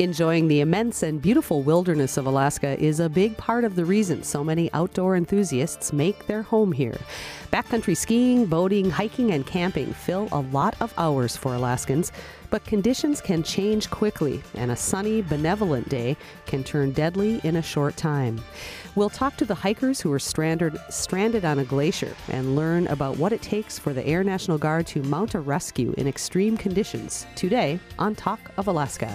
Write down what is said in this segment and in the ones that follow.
Enjoying the immense and beautiful wilderness of Alaska is a big part of the reason so many outdoor enthusiasts make their home here. Backcountry skiing, boating, hiking, and camping fill a lot of hours for Alaskans, but conditions can change quickly, and a sunny, benevolent day can turn deadly in a short time. We'll talk to the hikers who are stranded on a glacier and learn about what it takes for the Air National Guard to mount a rescue in extreme conditions today on Talk of Alaska.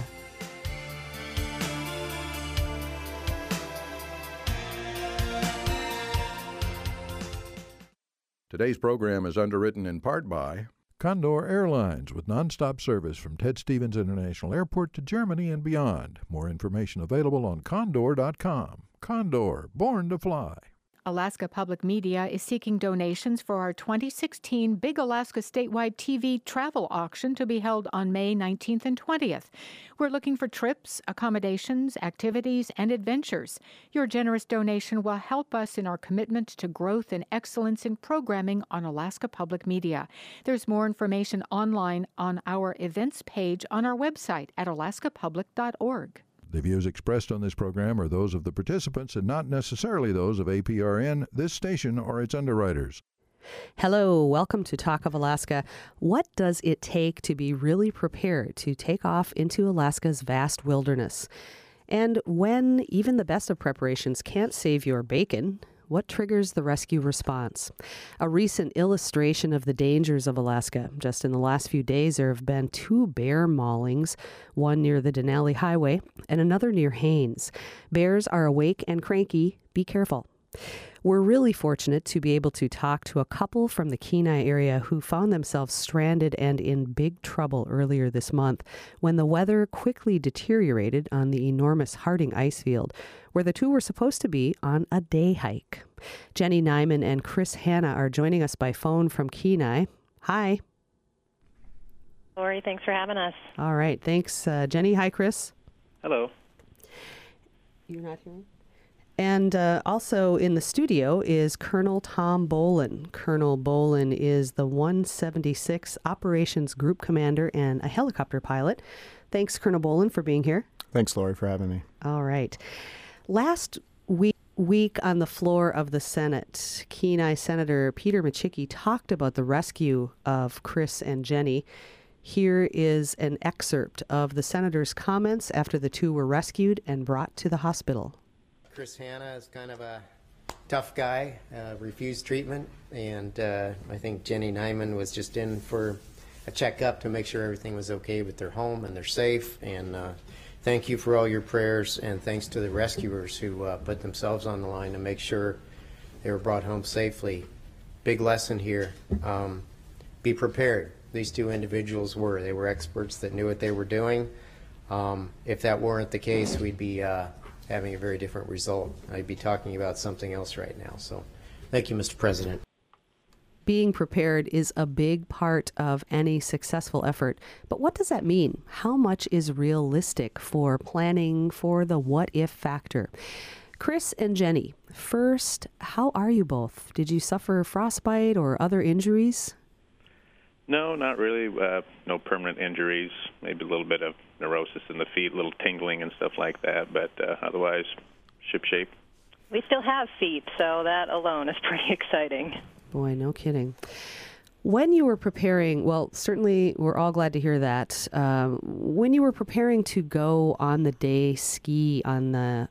Today's program is underwritten in part by Condor Airlines, with nonstop service from Ted Stevens International Airport to Germany and beyond. More information available on condor.com. Condor, born to fly. Alaska Public Media is seeking donations for our 2016 Big Alaska Statewide TV travel auction to be held on May 19th and 20th. We're looking for trips, accommodations, activities, and adventures. Your generous donation will help us in our commitment to growth and excellence in programming on Alaska Public Media. There's more information online on our events page on our website at alaskapublic.org. The views expressed on this program are those of the participants and not necessarily those of APRN, this station, or its underwriters. Hello, welcome to Talk of Alaska. What does it take to be really prepared to take off into Alaska's vast wilderness? And when even the best of preparations can't save your bacon, what triggers the rescue response? A recent illustration of the dangers of Alaska. Just in the last few days, there have been 2 bear maulings, one near the Denali Highway and another near Haines. Bears are awake and cranky. Be careful. We're really fortunate to be able to talk to a couple from the Kenai area who found themselves stranded and in big trouble earlier this month when the weather quickly deteriorated on the enormous Harding ice field, where the 2 were supposed to be on a day hike. Jenny Nyman and Chris Hanna are joining us by phone from Kenai. Hi. Lori, thanks for having us. All right. Thanks, Jenny. Hi, Chris. Hello. You're not hearing? And also in the studio is Colonel Tom Bolin. Colonel Bolin is the 176 Operations Group Commander and a helicopter pilot. Thanks, Colonel Bolin, for being here. Thanks, Lori, for having me. All right. Last week on the floor of the Senate, Kenai Senator Peter Micciche talked about the rescue of Chris and Jenny. Here is an excerpt of the senator's comments after the 2 were rescued and brought to the hospital. Chris Hanna is kind of a tough guy, refused treatment, and I think Jenny Nyman was just in for a checkup to make sure everything was okay with their home and they're safe. And thank you for all your prayers, and thanks to the rescuers who put themselves on the line to make sure they were brought home safely. Big lesson here, be prepared. These 2 individuals they were experts that knew what they were doing. If that weren't the case, we'd be having a very different result. I'd be talking about something else right now. So thank you, Mr. President. Being prepared is a big part of any successful effort. But what does that mean? How much is realistic for planning for the what-if factor? Chris and Jenny, first, how are you both? Did you suffer frostbite or other injuries? No, not really. No permanent injuries. Maybe a little bit of neurosis in the feet, a little tingling and stuff like that, but otherwise, shipshape. We still have feet, so that alone is pretty exciting. Boy, no kidding. When you were preparing, well, certainly we're all glad to hear that. When you were preparing to go on the day ski on the,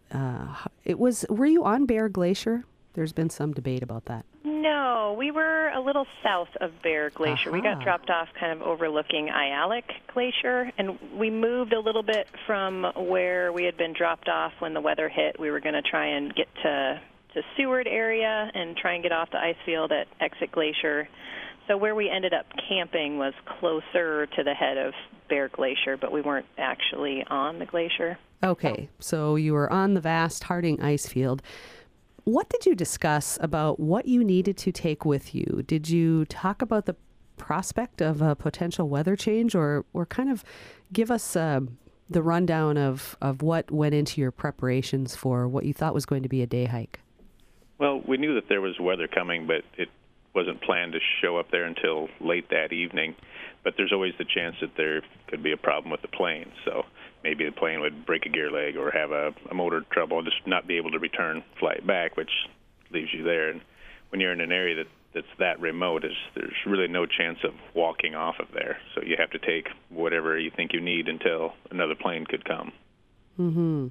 were you on Bear Glacier? There's been some debate about that. No, we were a little south of Bear Glacier. We got dropped off kind of overlooking Ayalik Glacier, and we moved a little bit from where we had been dropped off when the weather hit. We were going to try and get to Seward area and try and get off the ice field at Exit Glacier. So where we ended up camping was closer to the head of Bear Glacier, but we weren't actually on the glacier. Okay, so you were on the vast Harding ice field. What did you discuss about what you needed to take with you? Did you talk about the prospect of a potential weather change, or kind of give us the rundown of what went into your preparations for what you thought was going to be a day hike? Well, we knew that there was weather coming, but it wasn't planned to show up there until late that evening. But there's always the chance that there could be a problem with the plane. So maybe the plane would break a gear leg or have a motor trouble and just not be able to return flight back, which leaves you there. And when you're in an area that's that remote, there's really no chance of walking off of there. So you have to take whatever you think you need until another plane could come. Mm-hmm.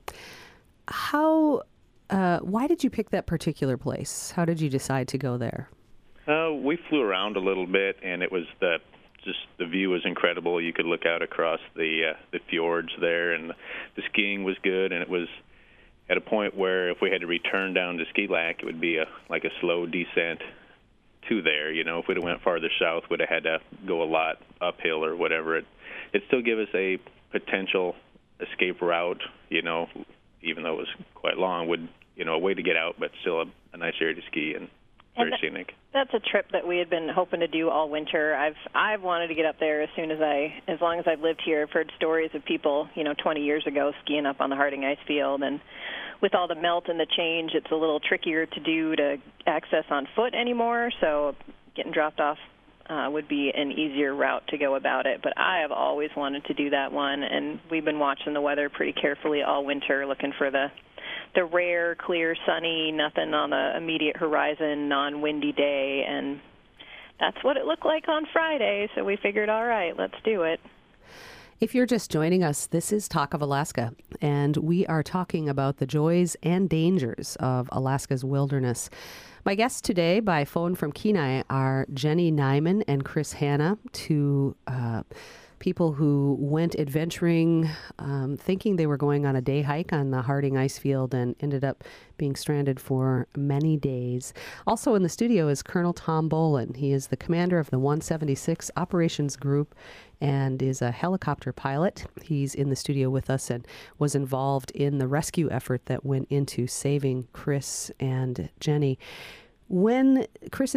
Why did you pick that particular place? How did you decide to go there? We flew around a little bit, and it was the view was incredible. You could look out across the fjords there, and the skiing was good. And it was at a point where if we had to return down to Ski Lac, it would be like a slow descent to there. You know, if we'd have went farther south, we'd have had to go a lot uphill or whatever. It still give us a potential escape route. You know, even though it was quite long, a way to get out, but still a nice area to ski and very scenic. That's a trip that we had been hoping to do all winter. I've wanted to get up there as long as I've lived here. I've heard stories of people, 20 years ago skiing up on the Harding ice field, and with all the melt and the change, it's a little trickier to do to access on foot anymore. So getting dropped off would be an easier route to go about it. But I have always wanted to do that one, and we've been watching the weather pretty carefully all winter, looking for the rare, clear, sunny, nothing on the immediate horizon, non-windy day, and that's what it looked like on Friday, so we figured, all right, let's do it. If you're just joining us, this is Talk of Alaska, and we are talking about the joys and dangers of Alaska's wilderness. My guests today by phone from Kenai are Jenny Nyman and Chris Hanna, two people who went adventuring thinking they were going on a day hike on the Harding ice field and ended up being stranded for many days. Also in the studio is Colonel Tom Bolin. He is the commander of the 176 Operations Group and is a helicopter pilot. He's in the studio with us and was involved in the rescue effort that went into saving Chris and Jenny. When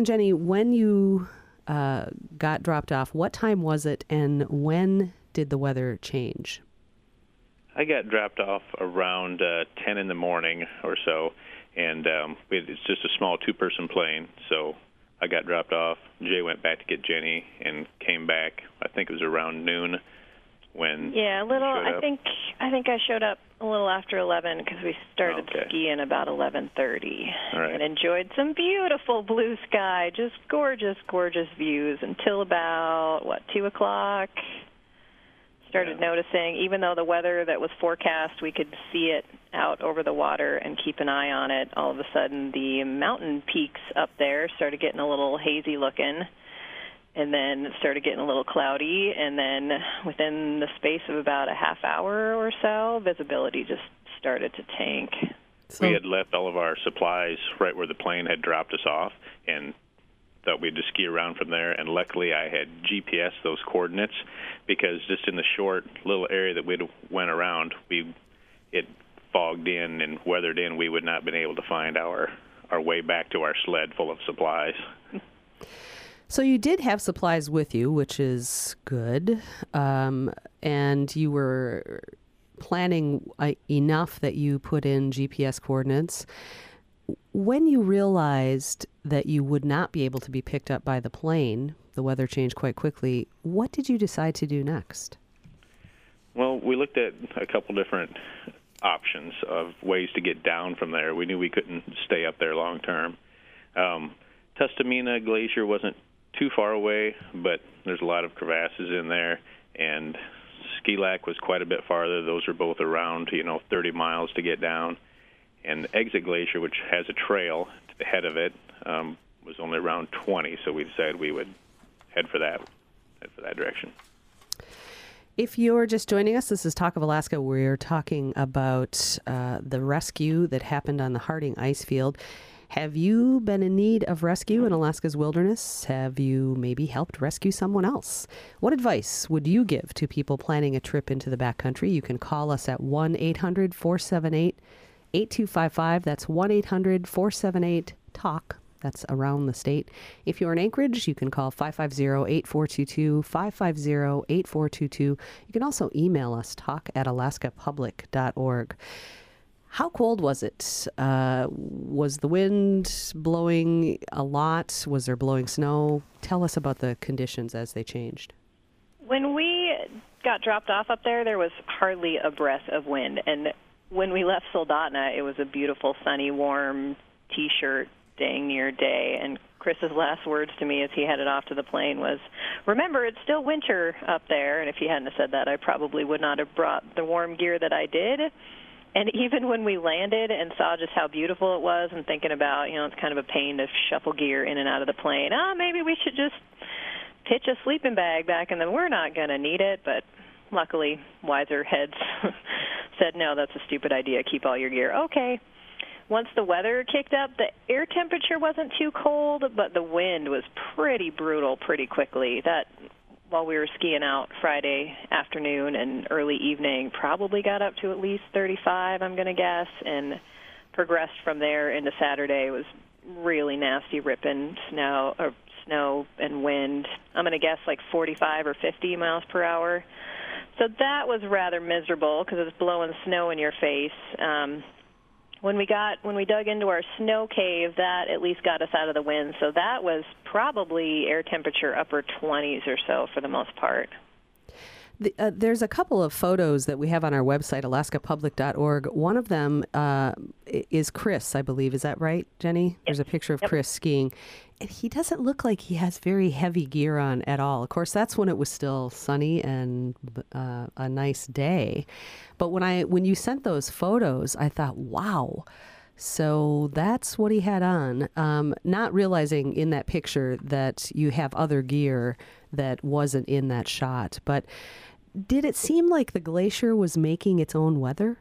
you got dropped off, what time was it, and when did the weather change? I got dropped off around 10 in the morning or so, and it's just a small two-person plane, so I got dropped off. Jay went back to get Jenny and came back. I think it was around noon when I think I showed up a little after 11 because we started skiing about 11:30 and enjoyed some beautiful blue sky, just gorgeous, gorgeous views until about 2 o'clock. Started noticing, even though the weather that was forecast, we could see it out over the water and keep an eye on it. All of a sudden, the mountain peaks up there started getting a little hazy looking. And then it started getting a little cloudy, and then within the space of about a half hour or so, visibility just started to tank. We had left all of our supplies right where the plane had dropped us off, and thought we'd just ski around from there. And luckily, I had GPS those coordinates, because just in the short little area that we went around, it fogged in and weathered in. We would not have been able to find our way back to our sled full of supplies. So you did have supplies with you, which is good, and you were planning enough that you put in GPS coordinates. When you realized that you would not be able to be picked up by the plane, the weather changed quite quickly, what did you decide to do next? Well, we looked at a couple different options of ways to get down from there. We knew we couldn't stay up there long term. Tustamina Glacier wasn't too far away, but there's a lot of crevasses in there, and Ski Lac was quite a bit farther. Those are both around 30 miles to get down, and Exit Glacier, which has a trail to the head of it, was only around 20, so we decided we would head for that direction. If you're just joining us, this is Talk of Alaska. We're talking about the rescue that happened on the Harding ice field. Have you been in need of rescue in Alaska's wilderness? Have you maybe helped rescue someone else? What advice would you give to people planning a trip into the backcountry? You can call us at 1-800-478-8255. That's 1-800-478-TALK. That's around the state. If you're in Anchorage, you can call 550-8422, 550-8422. You can also email us, talk@alaskapublic.org. How cold was it? Was the wind blowing a lot? Was there blowing snow? Tell us about the conditions as they changed. When we got dropped off up there, there was hardly a breath of wind. And when we left Soldotna, it was a beautiful, sunny, warm T-shirt, dang near day. And Chris's last words to me as he headed off to the plane was, "Remember, it's still winter up there." And if he hadn't have said that, I probably would not have brought the warm gear that I did. And even when we landed and saw just how beautiful it was, and thinking about, it's kind of a pain to shuffle gear in and out of the plane. Maybe we should just pitch a sleeping bag back, and then we're not going to need it. But luckily, wiser heads said, no, that's a stupid idea. Keep all your gear. Okay. Once the weather kicked up, the air temperature wasn't too cold, but the wind was pretty brutal pretty quickly. That, while we were skiing out Friday afternoon and early evening, probably got up to at least 35, I'm going to guess, and progressed from there into Saturday. It was really nasty, ripping snow and wind. I'm going to guess like 45 or 50 miles per hour. So that was rather miserable because it was blowing snow in your face. When we dug into our snow cave, that at least got us out of the wind. So that was probably air temperature upper 20s or so for the most part. There's a couple of photos that we have on our website, alaskapublic.org. One of them is Chris, I believe. Is that right, Jenny? Yep. There's a picture of Chris skiing. And he doesn't look like he has very heavy gear on at all. Of course, that's when it was still sunny and a nice day. But when you sent those photos, I thought, wow. So that's what he had on, not realizing in that picture that you have other gear that wasn't in that shot. But did it seem like the glacier was making its own weather?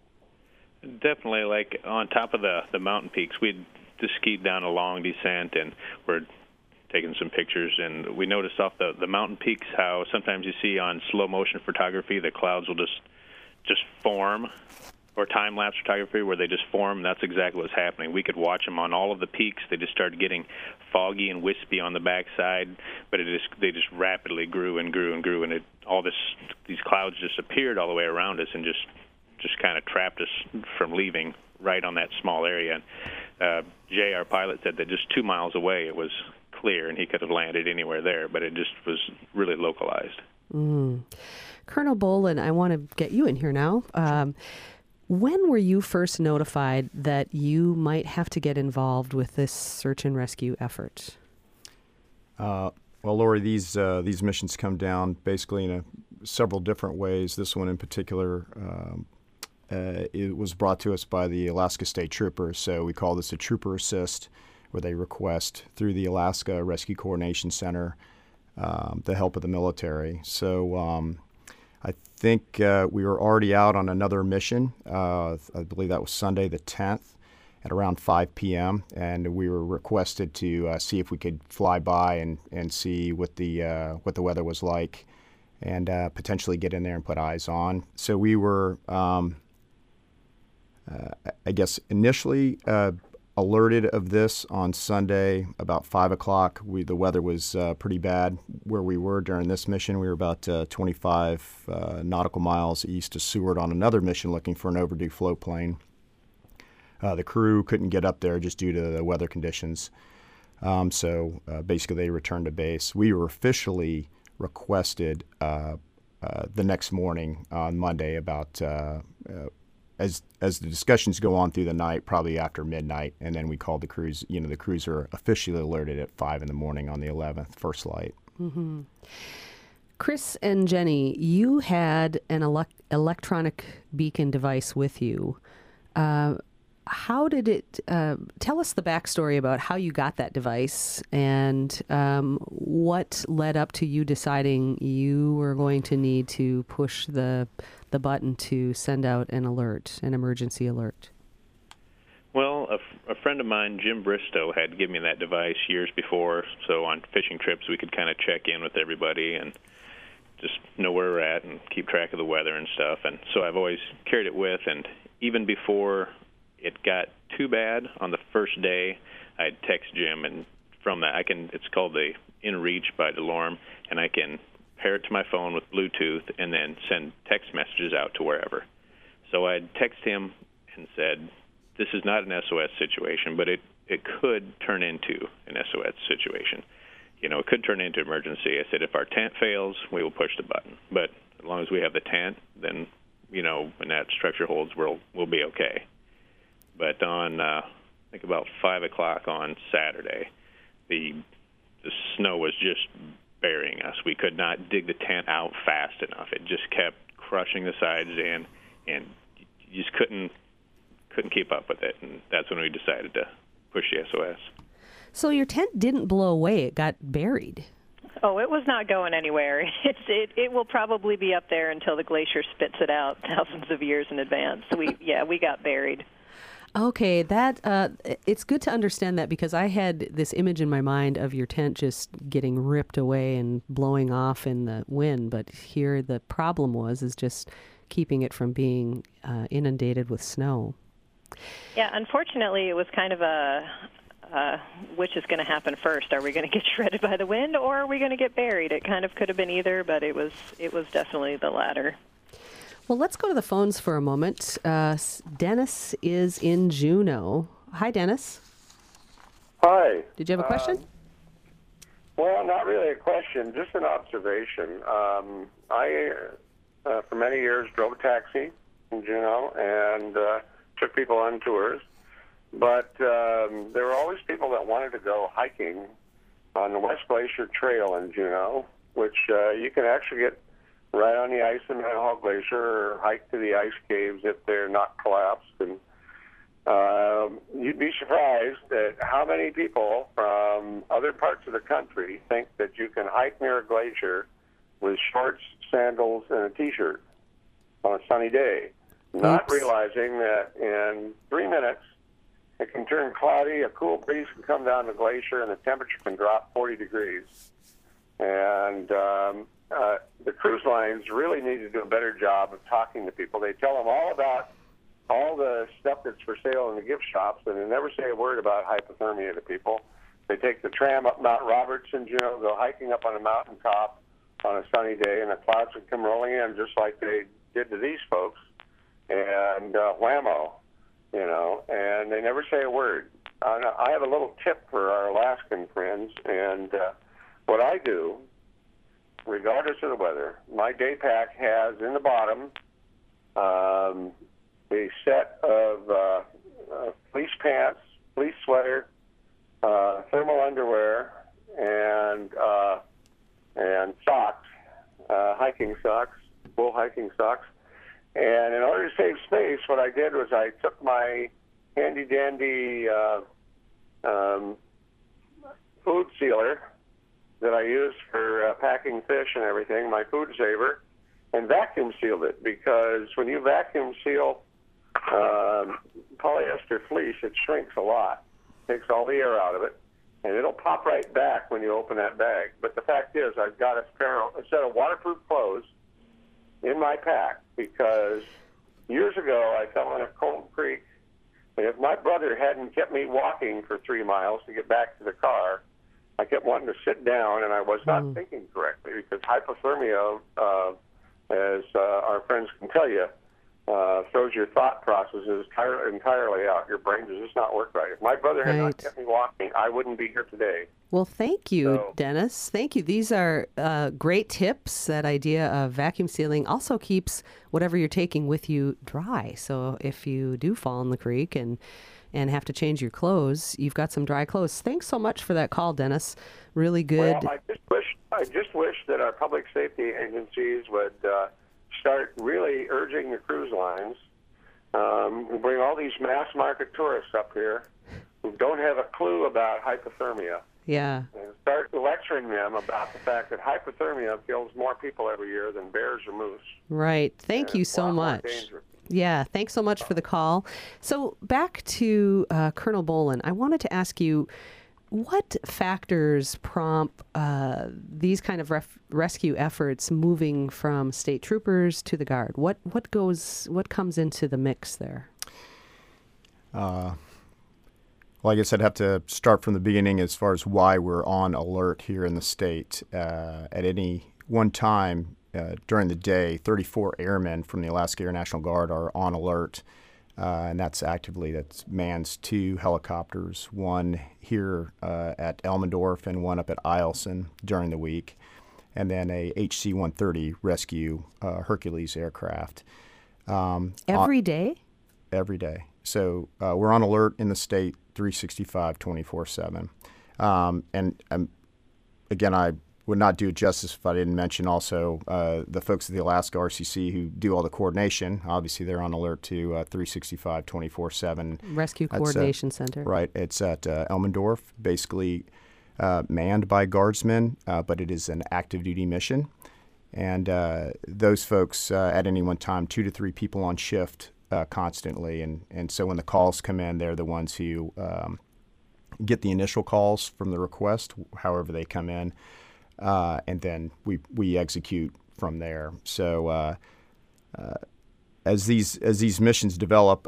Definitely. Like on top of the mountain peaks, we'd just skied down a long descent, and we're taking some pictures, and we noticed off the mountain peaks how sometimes you see on slow motion photography the clouds will just form, or time-lapse photography where they just form. That's exactly what's happening. We could watch them on all of the peaks. They just started getting foggy and wispy on the backside, but they just rapidly grew and grew and grew, and these clouds just appeared all the way around us and just kind of trapped us from leaving right on that small area. And Jay, our pilot, said that just 2 miles away it was clear, and he could have landed anywhere there, but it just was really localized. Colonel Bolin, I want to get you in here now. When were you first notified that you might have to get involved with this search and rescue effort? Well, Lori, these missions come down basically in several different ways. This one in particular, it was brought to us by the Alaska State Troopers, so we call this a trooper assist, where they request through the Alaska Rescue Coordination Center the help of the military. So I think we were already out on another mission. I believe that was Sunday the 10th at around 5 p.m., and we were requested to see if we could fly by and see what the weather was like, and potentially get in there and put eyes on. So we were, I guess, initially alerted of this on Sunday about 5 o'clock. The weather was pretty bad where we were during this mission. We were about 25 nautical miles east of Seward on another mission looking for an overdue float plane. The crew couldn't get up there just due to the weather conditions. So basically they returned to base. We were officially requested the next morning on Monday about as the discussions go on through the night, probably after midnight, and then we called the crews. The crews are officially alerted at 5 in the morning on the 11th, first light. Mm-hmm. Chris and Jenny, you had an electronic beacon device with you. How did it, tell us the backstory about how you got that device and what led up to you deciding you were going to need to push the button to send out an emergency alert? Well, a friend of mine, Jim Bristow, had given me that device years before, so on fishing trips we could kind of check in with everybody and just know where we're at and keep track of the weather and stuff. And so I've always carried it with, and even before it got too bad on the first day, I'd text Jim, and from that it's called the InReach by DeLorme, and I can pair it to my phone with Bluetooth and then send text messages out to wherever. So I'd text him and said, this is not an SOS situation, but it could turn into an SOS situation. It could turn into emergency. I said, if our tent fails, we will push the button. But as long as we have the tent, then, when that structure holds, we'll be okay. But on, I think about 5 o'clock on Saturday, the snow was just burying us. We could not dig the tent out fast enough. It just kept crushing the sides in, and you just couldn't keep up with it. And that's when we decided to push the SOS. So your tent didn't blow away; it got buried. Oh, it was not going anywhere. It will probably be up there until the glacier spits it out thousands of years in advance. We got buried. Okay, it's good to understand that, because I had this image in my mind of your tent just getting ripped away and blowing off in the wind. But here the problem is just keeping it from being inundated with snow. Yeah, unfortunately, it was kind of which is going to happen first? Are we going to get shredded by the wind, or are we going to get buried? It kind of could have been either, but it was definitely the latter. Well, let's go to the phones for a moment. Dennis is in Juneau. Hi, Dennis. Hi. Did you have a question? Well, not really a question, just an observation. I, for many years, drove a taxi in Juneau and took people on tours. But there were always people that wanted to go hiking on the West Glacier Trail in Juneau, which you can actually get right on the ice in Manihawk Glacier, or hike to the ice caves if they're not collapsed. And you'd be surprised at how many people from other parts of the country think that you can hike near a glacier with shorts, sandals, and a T-shirt on a sunny day, not realizing that in 3 minutes it can turn cloudy, a cool breeze can come down the glacier, and the temperature can drop 40 degrees. And the cruise lines really need to do a better job of talking to people. They tell them all about all the stuff that's for sale in the gift shops, and they never say a word about hypothermia to people. They take the tram up Mount Roberts in Juneau, go hiking up on a mountaintop on a sunny day, and the clouds would come rolling in just like they did to these folks, and whammo, and they never say a word. I have a little tip for our Alaskan friends, and what I do, regardless of the weather, my day pack has in the bottom a set of fleece pants, fleece sweater, thermal underwear, and socks, hiking socks, wool hiking socks. And in order to save space, what I did was I took my handy-dandy food sealer that I use for packing fish and everything, my food saver, and vacuum sealed it, because when you vacuum seal polyester fleece, it shrinks a lot, takes all the air out of it, and it'll pop right back when you open that bag. But the fact is, I've got a set of waterproof clothes in my pack, because years ago I fell in a cold creek, and if my brother hadn't kept me walking for 3 miles to get back to the car, I kept wanting to sit down, and I was not thinking correctly, because hypothermia, as our friends can tell you, throws your thought processes entirely out. Your brain does just not work right. If my brother had not kept me walking, I wouldn't be here today. Well, thank you, Dennis. Thank you. These are great tips. That idea of vacuum sealing also keeps whatever you're taking with you dry. So if you do fall in the creek and have to change your clothes, you've got some dry clothes. Thanks so much for that call, Dennis. Really good. Well, I just wish that our public safety agencies would start really urging the cruise lines. We bring all these mass market tourists up here who don't have a clue about hypothermia. Yeah. And start lecturing them about the fact that hypothermia kills more people every year than bears or moose. Right. Thank you so much. Yeah, thanks so much for the call. So back to Colonel Bolin, I wanted to ask you, what factors prompt these kind of rescue efforts moving from state troopers to the Guard? What comes into the mix there? Well, I guess I'd have to start from the beginning as far as why we're on alert here in the state. At any one time during the day, 34 airmen from the Alaska Air National Guard are on alert. And that mans 2 helicopters, one here at Elmendorf and one up at Eielson during the week. and then a HC-130 rescue Hercules aircraft. Every day? Every day. So we're on alert in the state 365, 24/7. Again, I would not do it justice if I didn't mention also the folks at the Alaska RCC who do all the coordination. Obviously, they're on alert to 365, 24/7. Rescue Coordination Center. Right. It's at Elmendorf, basically manned by guardsmen, but it is an active duty mission. And those folks at any one time, 2 to 3 people on shift constantly. And so when the calls come in, they're the ones who get the initial calls from the request, however they come in, and then we execute from there. So as these missions develop,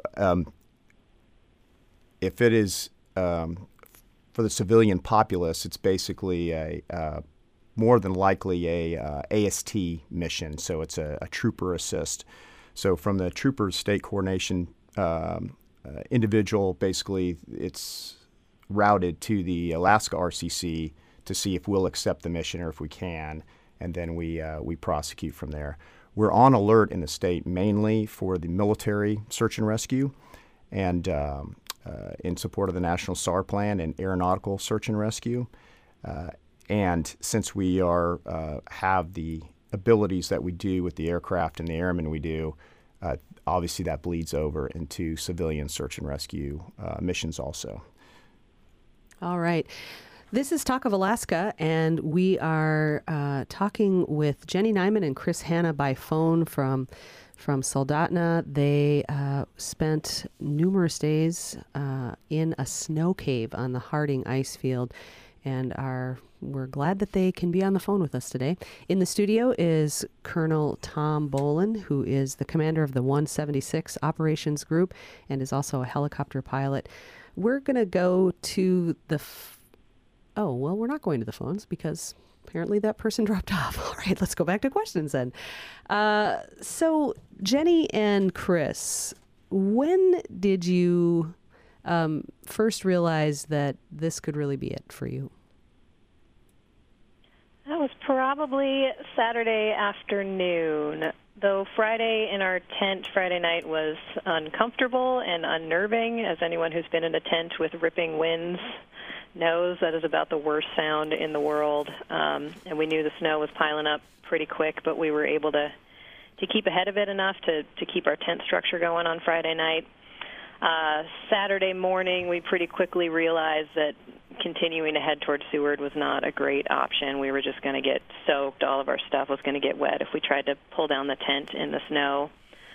if it is for the civilian populace, it's basically more than likely a AST mission. So it's a trooper assist. So from the trooper state coordination individual, basically it's routed to the Alaska RCC to see if we'll accept the mission or if we can, and then we prosecute from there. We're on alert in the state mainly for the military search and rescue, and in support of the National SAR Plan and aeronautical search and rescue. And since we have the abilities that we do with the aircraft and the airmen we do, obviously that bleeds over into civilian search and rescue missions also. All right. This is Talk of Alaska, and we are talking with Jenny Nyman and Chris Hanna by phone from Soldotna. They spent numerous days in a snow cave on the Harding ice field, and we're glad that they can be on the phone with us today. In the studio is Colonel Tom Boland, who is the commander of the 176 Operations Group and is also a helicopter pilot. We're going to go to we're not going to the phones because apparently that person dropped off. All right, let's go back to questions then. So Jenny and Chris, when did you first realize that this could really be it for you? That was probably Saturday afternoon. Though Friday in our tent, Friday night was uncomfortable and unnerving, as anyone who's been in a tent with ripping winds knows. That is about the worst sound in the world. And we knew the snow was piling up pretty quick, but we were able to keep ahead of it enough to keep our tent structure going on Friday night. Saturday morning, we pretty quickly realized that continuing to head towards Seward was not a great option. We were just going to get soaked. All of our stuff was going to get wet if we tried to pull down the tent in the snow.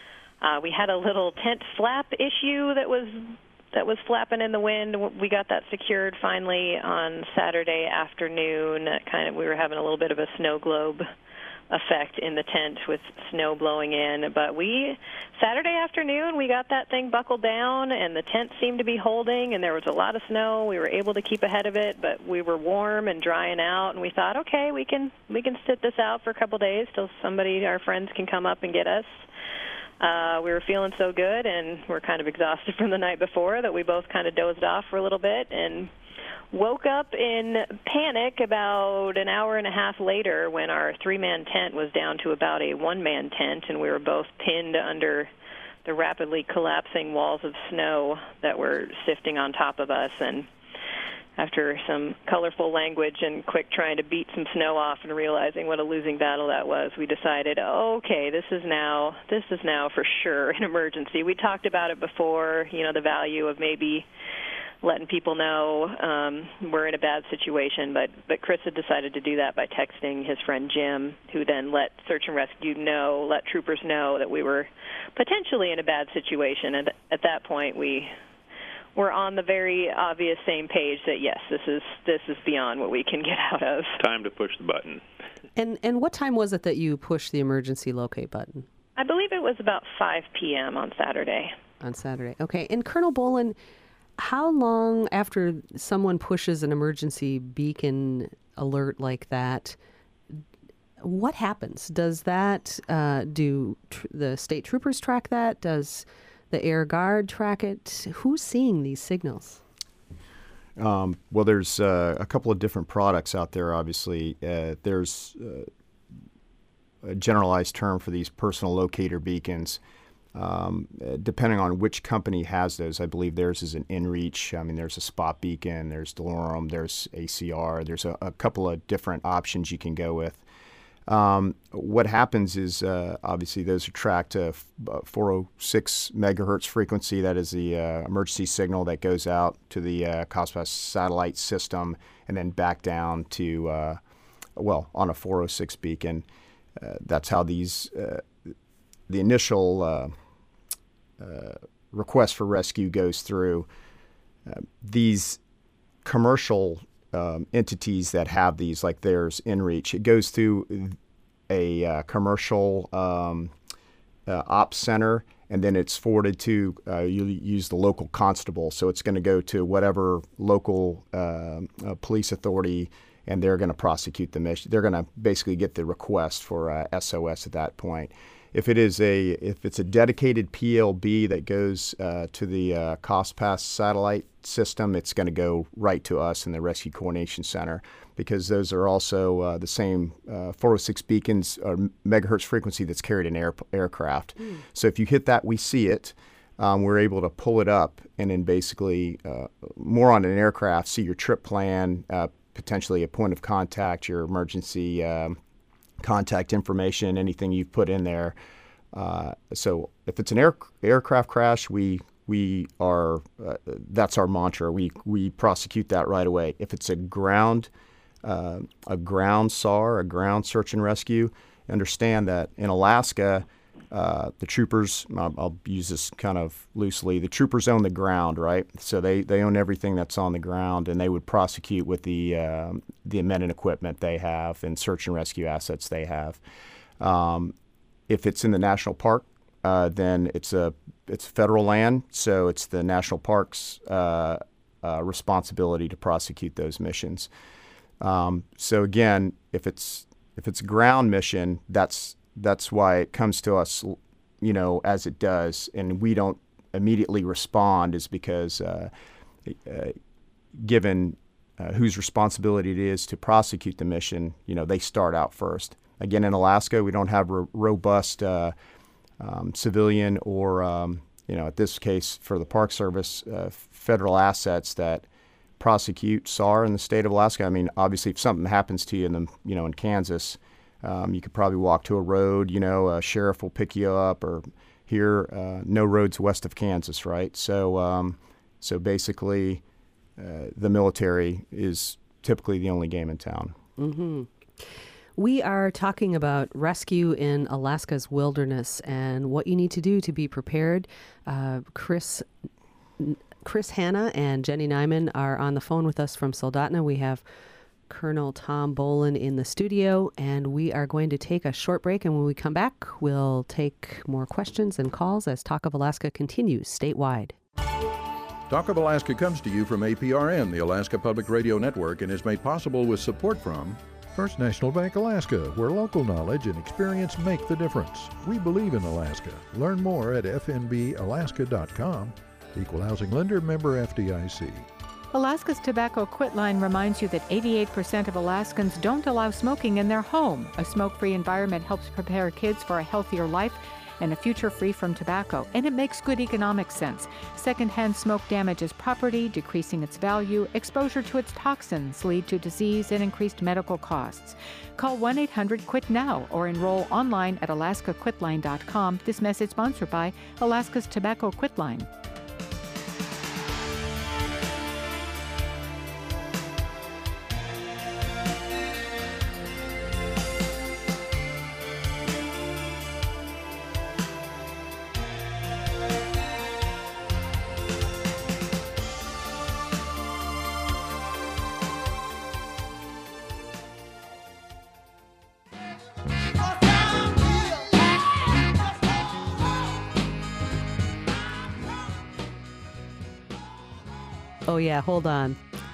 We had a little tent flap issue that was flapping in the wind. We got that secured finally on Saturday afternoon. We were having a little bit of a snow globe effect in the tent with snow blowing in. But Saturday afternoon, we got that thing buckled down, and the tent seemed to be holding, and there was a lot of snow. We were able to keep ahead of it, but we were warm and drying out, and we thought, okay, we can sit this out for a couple days till our friends can come up and get us. We were feeling so good, and we're kind of exhausted from the night before that we both kind of dozed off for a little bit and woke up in panic about an hour and a half later when our 3-man tent was down to about a 1-man tent, and we were both pinned under the rapidly collapsing walls of snow that were sifting on top of us. And after some colorful language and quick trying to beat some snow off and realizing what a losing battle that was, we decided, okay, this is now for sure an emergency. We talked about it before, the value of maybe letting people know we're in a bad situation, but Chris had decided to do that by texting his friend Jim, who then let search and rescue let troopers know that we were potentially in a bad situation. And at that point, we were on the very obvious same page that yes, this is beyond what we can get out of. Time to push the button. And what time was it that you pushed the emergency locate button? I believe it was about 5 p.m. on Saturday. On Saturday, okay. And Colonel Boland, how long after someone pushes an emergency beacon alert like that, what happens? Does that, do the state troopers track that? Does the Air Guard track it? Who's seeing these signals? Well, there's a couple of different products out there, obviously. There's a generalized term for these personal locator beacons. Depending on which company has those, I believe theirs is an InReach. I mean, there's a Spot Beacon, there's Delorme, there's ACR. There's a couple of different options you can go with. What happens is, obviously, those are tracked to 406 megahertz frequency. That is the emergency signal that goes out to the COSPAS satellite system and then back down to, on a 406 beacon. That's how these, the initial request for rescue goes through. These commercial entities that have these, like there's InReach, it goes through a commercial ops center, and then it's forwarded to, you use the local constable. So it's going to go to whatever local police authority, and they're going to prosecute the mission. They're going to basically get the request for SOS at that point. If it's a dedicated PLB that goes to the COSPAS satellite system, it's going to go right to us in the Rescue Coordination Center, because those are also the same 406 beacons or megahertz frequency that's carried in aircraft. So if you hit that, we see it. We're able to pull it up and then basically more on an aircraft, see your trip plan, potentially a point of contact, your emergency contact information, anything you've put in there. So if it's an aircraft crash, we are that's our mantra. We prosecute that right away. If it's a ground SAR, a ground search and rescue, understand that in Alaska, the troopers, I'll use this kind of loosely, the troopers own the ground, right? So they own everything that's on the ground, and they would prosecute with the amended equipment they have and search and rescue assets they have. If it's in the national park, then it's federal land, so it's the national park's responsibility to prosecute those missions. So again, if it's a ground mission, that's why it comes to us, as it does, and we don't immediately respond, is because given whose responsibility it is to prosecute the mission, they start out first. Again, in Alaska, we don't have robust civilian or, at this case for the Park Service, federal assets that prosecute SAR in the state of Alaska. I mean, obviously, if something happens to you in Kansas, you could probably walk to a road, a sheriff will pick you up, or here, no roads west of Kansas, right? So basically, the military is typically the only game in town. Mm-hmm. We are talking about rescue in Alaska's wilderness and what you need to do to be prepared. Chris Hanna and Jenny Nyman are on the phone with us from Soldotna. We have Colonel Tom Bolin in the studio, and we are going to take a short break, and when we come back, we'll take more questions and calls as Talk of Alaska continues statewide. Talk of Alaska comes to you from APRN, the Alaska Public Radio Network, and is made possible with support from First National Bank Alaska, where local knowledge and experience make the difference. We believe in Alaska. Learn more at fnbalaska.com. Equal Housing Lender, member FDIC. Alaska's Tobacco Quit Line reminds you that 88% of Alaskans don't allow smoking in their home. A smoke-free environment helps prepare kids for a healthier life and a future free from tobacco, and it makes good economic sense. Secondhand smoke damages property, decreasing its value. Exposure to its toxins lead to disease and increased medical costs. Call 1-800-QUIT-NOW or enroll online at alaskaquitline.com. This message sponsored by Alaska's Tobacco Quit Line. Oh, yeah, hold on.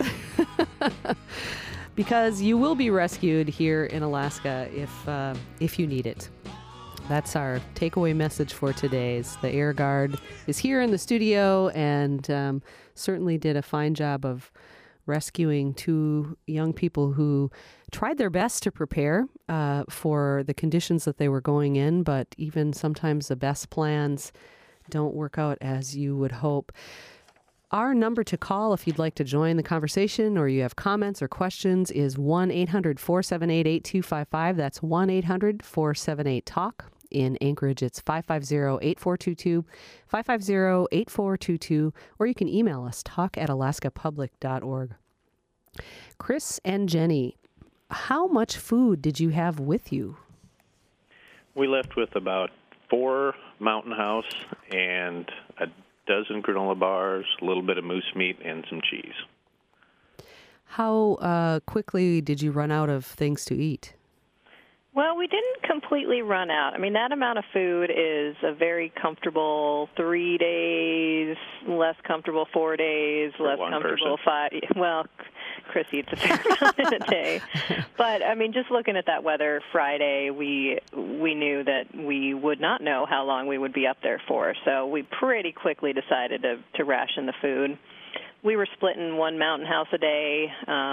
Because you will be rescued here in Alaska if you need it. That's our takeaway message for today's. The Air Guard is here in the studio and certainly did a fine job of rescuing two young people who tried their best to prepare for the conditions that they were going in, but even sometimes the best plans don't work out as you would hope. Our number to call if you'd like to join the conversation or you have comments or questions is 1-800-478-8255. That's 1-800-478-TALK. In Anchorage, it's 550-8422, 550-8422, or you can email us, talk@alaskapublic.org. Chris and Jenny, how much food did you have with you? We left with about 4 Mountain House and a dozen granola bars, a little bit of moose meat, and some cheese. How quickly did you run out of things to eat? Well, we didn't completely run out. I mean, that amount of food is a very comfortable 3 days, less comfortable 4 days, less comfortable 5. Well, Chris eats a fair amount in a day. But, I mean, just looking at that weather Friday, we knew that we would not know how long we would be up there for. So we pretty quickly decided to ration the food. We were splitting 1 Mountain House a day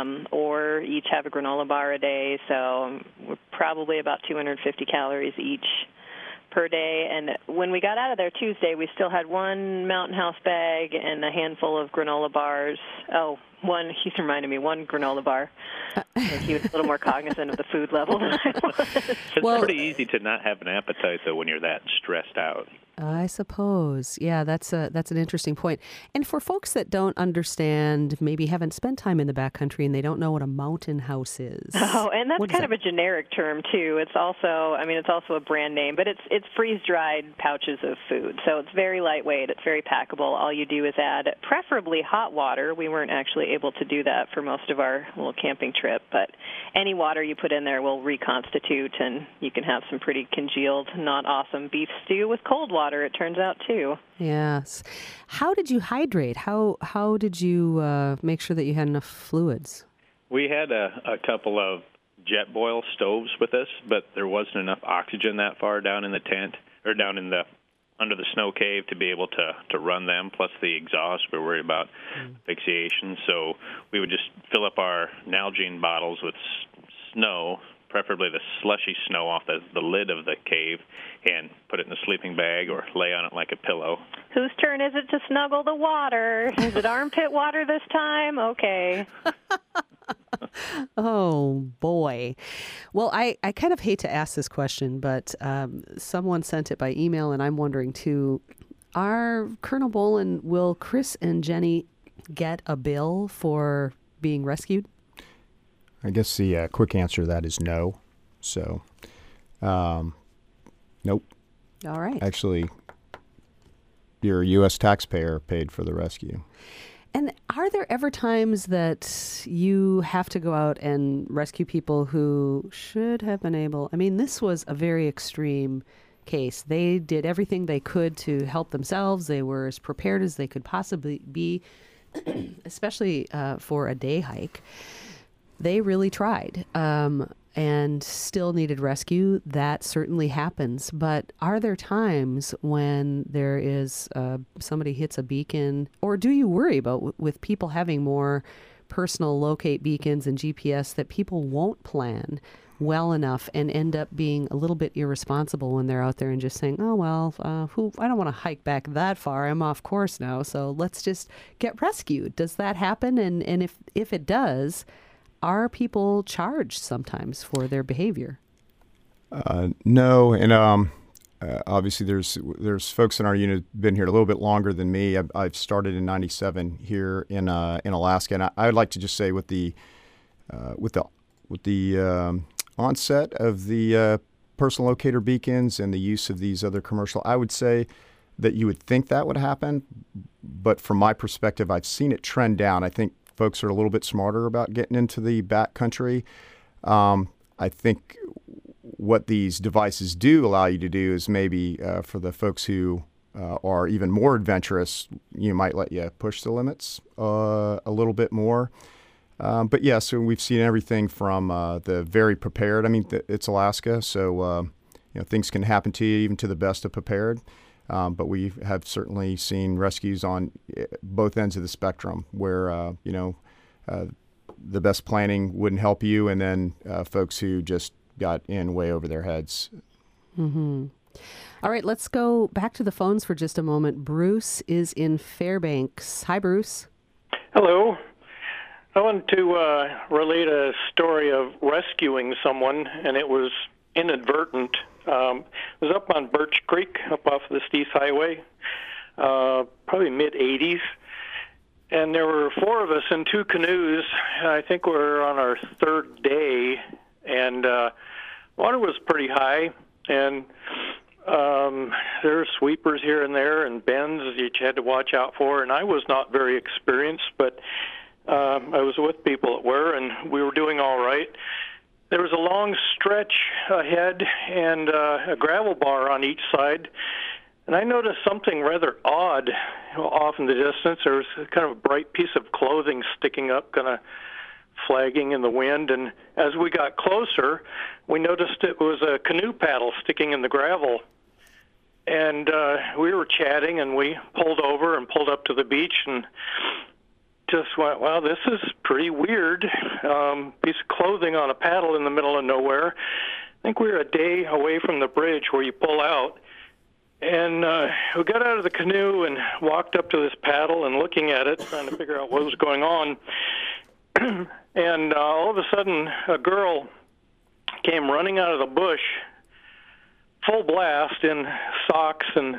or each have a granola bar a day, so we're probably about 250 calories each per day. And when we got out of there Tuesday, we still had 1 Mountain House bag and a handful of granola bars. Oh, he's reminded me, 1 granola bar. He was a little more cognizant of the food level than I was. It's pretty easy to not have an appetite, though, when you're that stressed out. I suppose. Yeah, that's an interesting point. And for folks that don't understand, maybe haven't spent time in the backcountry and they don't know what a mountain house is. Oh, and that's kind of a generic term too. It's also a brand name, but it's freeze-dried pouches of food. So it's very lightweight, it's very packable. All you do is add preferably hot water. We weren't actually able to do that for most of our little camping trip, but any water you put in there will reconstitute and you can have some pretty congealed, not awesome beef stew with cold water, it turns out, too. Yes. How did you hydrate? How did you make sure that you had enough fluids? We had a couple of jet boil stoves with us, but there wasn't enough oxygen that far down in the tent or down in the under the snow cave to be able to run them, plus the exhaust. We're worried about asphyxiation, so we would just fill up our Nalgene bottles with snow, preferably the slushy snow off the lid of the cave, and put it in a sleeping bag or lay on it like a pillow. Whose turn is it to snuggle the water? Is it armpit water this time? Okay. Oh, boy. Well, I kind of hate to ask this question, but someone sent it by email, and I'm wondering, too, are Colonel Bolin, will Chris and Jenny get a bill for being rescued? I guess the quick answer to that is no. So, nope. All right. Actually, your U.S. taxpayer paid for the rescue. And are there ever times that you have to go out and rescue people who should have been able? I mean, this was a very extreme case. They did everything they could to help themselves. They were as prepared as they could possibly be, especially for a day hike. They really tried and still needed rescue. That certainly happens. But are there times when there is somebody hits a beacon, or do you worry about with people having more personal locate beacons and GPS that people won't plan well enough and end up being a little bit irresponsible when they're out there and just saying, oh, well, I don't want to hike back that far. I'm off course now, so let's just get rescued. Does that happen? And if it does, are people charged sometimes for their behavior? No, and obviously there's folks in our unit been here a little bit longer than me. I've started in '97 here in Alaska, and I would like to just say with the onset of the personal locator beacons and the use of these other commercial, I would say that you would think that would happen, but from my perspective, I've seen it trend down. I think folks are a little bit smarter about getting into the backcountry. I think what these devices do allow you to do is maybe for the folks who are even more adventurous, you might let you push the limits a little bit more. But yeah, so we've seen everything from the very prepared. I mean, it's Alaska, so things can happen to you even to the best of prepared. But we have certainly seen rescues on both ends of the spectrum where, the best planning wouldn't help you, and then folks who just got in way over their heads. Mm-hmm. All right, let's go back to the phones for just a moment. Bruce is in Fairbanks. Hi, Bruce. Hello. I wanted to relate a story of rescuing someone, and it was inadvertent. It was up on Birch Creek, up off the East Highway, probably mid-'80s. And there were 4 of us in 2 canoes. I think we were on our 3rd day, and water was pretty high, and there were sweepers here and there and bends that you had to watch out for, and I was not very experienced, but I was with people that were, and we were doing all right. There was a long stretch ahead and a gravel bar on each side, and I noticed something rather odd off in the distance. There was kind of a bright piece of clothing sticking up, kind of flagging in the wind, and as we got closer, we noticed it was a canoe paddle sticking in the gravel. And we were chatting, and we pulled over and pulled up to the beach and just went, wow, this is pretty weird. Piece of clothing on a paddle in the middle of nowhere. I think we were a day away from the bridge where you pull out. And we got out of the canoe and walked up to this paddle and looking at it, trying to figure out what was going on. And all of a sudden, a girl came running out of the bush, full blast in socks, and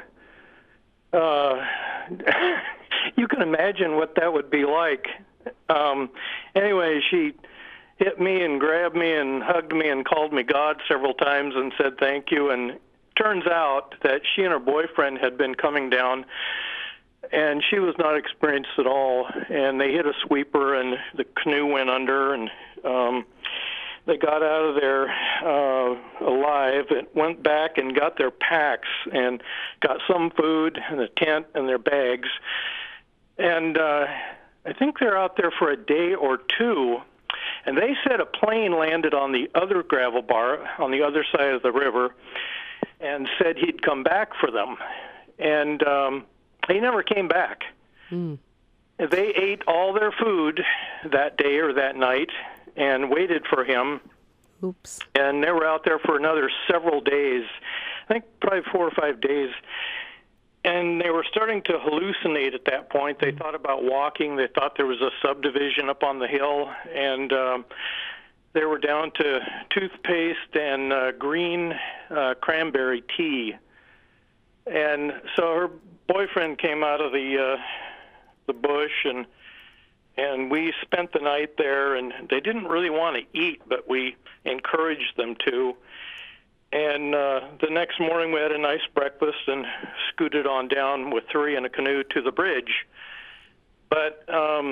you can imagine what that would be like. Anyway, she hit me and grabbed me and hugged me and called me God several times and said thank you. And turns out that she and her boyfriend had been coming down, and she was not experienced at all. And they hit a sweeper, and the canoe went under, and they got out of there alive. It went back and got their packs and got some food and a tent and their bags. And I think they're out there for a day or 2. And they said a plane landed on the other gravel bar on the other side of the river and said he'd come back for them. And he never came back. Mm. They ate all their food that day or that night and waited for him. Oops. And they were out there for another several days, I think probably 4 or 5 days. And they were starting to hallucinate at that point. They thought about walking. They thought there was a subdivision up on the hill. And they were down to toothpaste and green cranberry tea. And so her boyfriend came out of the bush, and we spent the night there, and they didn't really want to eat, but we encouraged them to. And the next morning we had a nice breakfast and scooted on down with 3 in a canoe to the bridge. But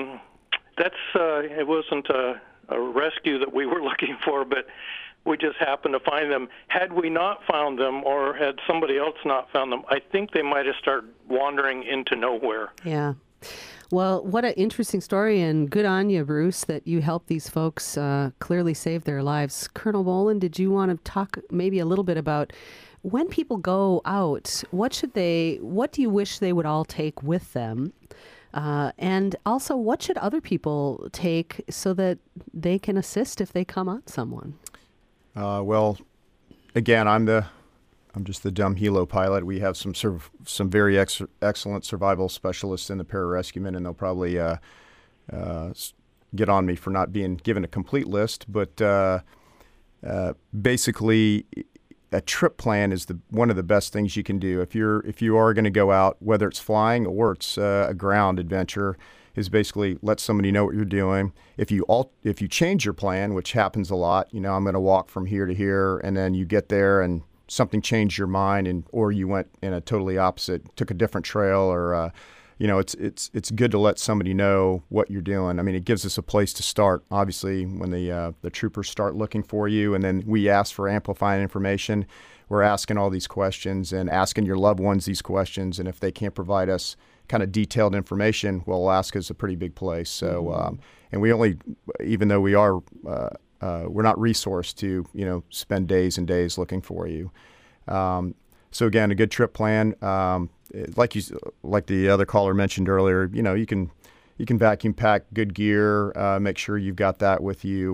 it wasn't a rescue that we were looking for, but we just happened to find them. Had we not found them, or had somebody else not found them, I think they might have started wandering into nowhere. Yeah. Well, what an interesting story, and good on you, Bruce, that you helped these folks clearly save their lives. Colonel Bolin, did you want to talk maybe a little bit about when people go out, what do you wish they would all take with them? And also, what should other people take so that they can assist if they come on someone? Well, again, I'm just the dumb helo pilot. We have some very excellent survival specialists in the pararescuemen, and they'll probably get on me for not being given a complete list. But basically, a trip plan is one of the best things you can do if you are going to go out, whether it's flying or it's a ground adventure. Is basically let somebody know what you're doing. If you change your plan, which happens a lot, I'm going to walk from here to here, and then you get there and something changed your mind, or you went in a totally opposite, took a different trail, or it's good to let somebody know what you're doing. I mean, it gives us a place to start. Obviously, when the troopers start looking for you, and then we ask for amplifying information, we're asking all these questions and asking your loved ones these questions, and if they can't provide us kind of detailed information, well, Alaska's a pretty big place. So, and we only, even though we are, we're not resourced to, spend days and days looking for you. So again, a good trip plan, like the other caller mentioned earlier, you can you can vacuum pack good gear. Make sure you've got that with you.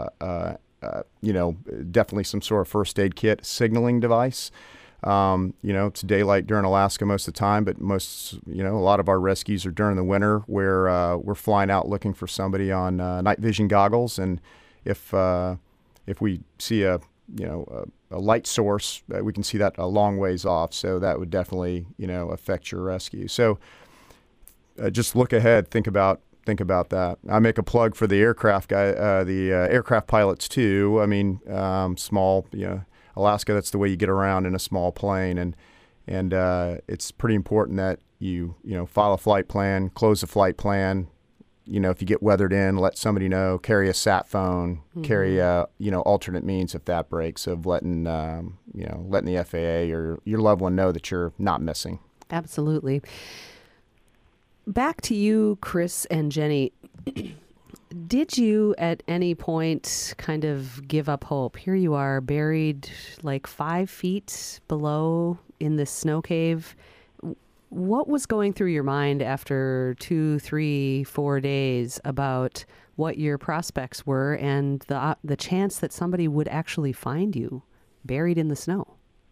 Definitely some sort of first aid kit, signaling device. It's daylight during Alaska most of the time, but a lot of our rescues are during the winter where we're flying out looking for somebody on night vision goggles. And if we see a light source, we can see that a long ways off. So that would definitely, affect your rescue. So just look ahead, think about that. I make a plug for the aircraft aircraft pilots too. I mean, small, Alaska, that's the way you get around in a small plane, and it's pretty important that you file a flight plan, close a flight plan. If you get weathered in, let somebody know. Carry a sat phone. Carry alternate means if that breaks, of letting the FAA or your loved one know that you're not missing. Absolutely. Back to you, Chris and Jenny. Did you at any point kind of give up hope? Here you are, buried like 5 feet below in this snow cave. What was going through your mind after 2, 3, 4 days about what your prospects were and the chance that somebody would actually find you buried in the snow?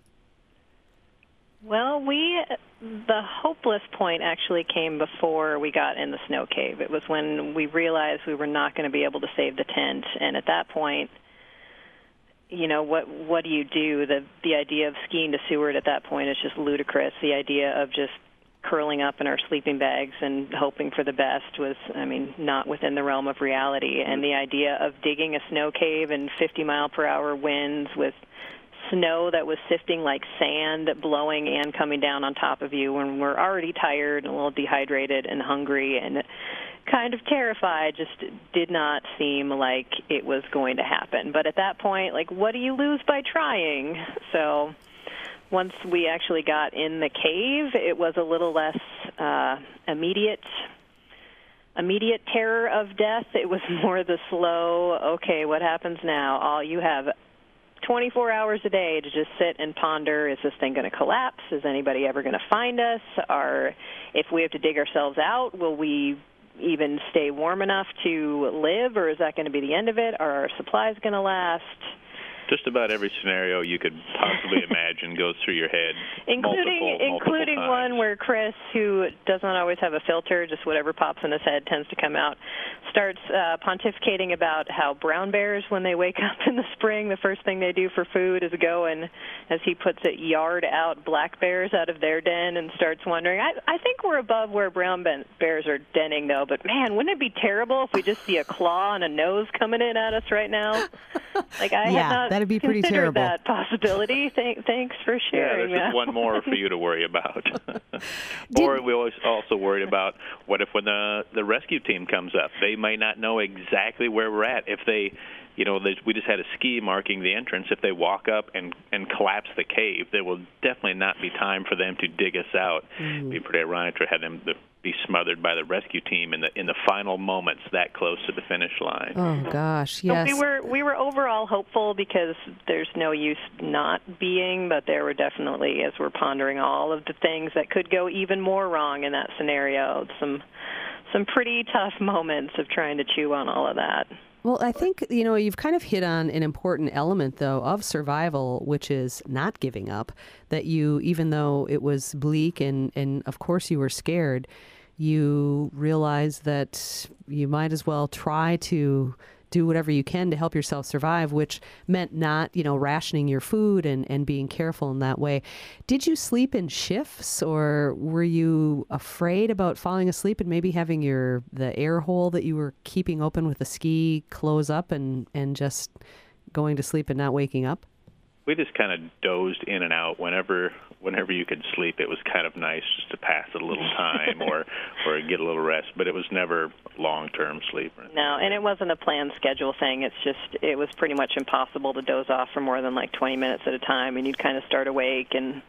Well, the hopeless point actually came before we got in the snow cave. It was when we realized we were not going to be able to save the tent, and at that point, what do you do? The idea of skiing to Seward at that point is just ludicrous. The idea of just curling up in our sleeping bags and hoping for the best was, not within the realm of reality. And the idea of digging a snow cave in 50-mile-per-hour winds with snow that was sifting like sand, blowing and coming down on top of you when we're already tired and a little dehydrated and hungry and kind of terrified, just did not seem like it was going to happen. But at that point, what do you lose by trying? So once we actually got in the cave, it was a little less immediate terror of death. It was more the slow, okay, what happens now? You have 24 hours a day to just sit and ponder, is this thing going to collapse? Is anybody ever going to find us? Or if we have to dig ourselves out, will we even stay warm enough to live, or is that going to be the end of it? Are our supplies going to last? Just about every scenario you could possibly imagine goes through your head, including times. One where Chris, who does not always have a filter, just whatever pops in his head tends to come out, starts pontificating about how brown bears, when they wake up in the spring, the first thing they do for food is go and, as he puts it, yard out black bears out of their den, and starts wondering, I think we're above where brown bears are denning, though, but man, wouldn't it be terrible if we just see a claw and a nose coming in at us right now? That'd be pretty terrible. That possibility. Thanks for sharing. Yeah, there's just one more for you to worry about. Or we always also worried about what if when the rescue team comes up, they might not know exactly where we're at. If they, we just had a ski marking the entrance. If they walk up and collapse the cave, there will definitely not be time for them to dig us out. It'd be pretty ironic to have them be smothered by the rescue team in the final moments that close to the finish line. Oh gosh, yes. So we were overall hopeful because there's no use not being, but there were definitely, as we're pondering all of the things that could go even more wrong in that scenario, some pretty tough moments of trying to chew on all of that. Well, I think, you've kind of hit on an important element, though, of survival, which is not giving up, that you, even though it was bleak and of course you were scared, you realized that you might as well try to do whatever you can to help yourself survive, which meant not, rationing your food and being careful in that way. Did you sleep in shifts, or were you afraid about falling asleep and maybe having the air hole that you were keeping open with the ski close up and just going to sleep and not waking up? We just kind of dozed in and out whenever you could sleep. It was kind of nice just to pass a little time or get a little rest, but it was never long-term sleep. No, and it wasn't a planned schedule thing. It was pretty much impossible to doze off for more than 20 minutes at a time, and you'd kind of start awake and,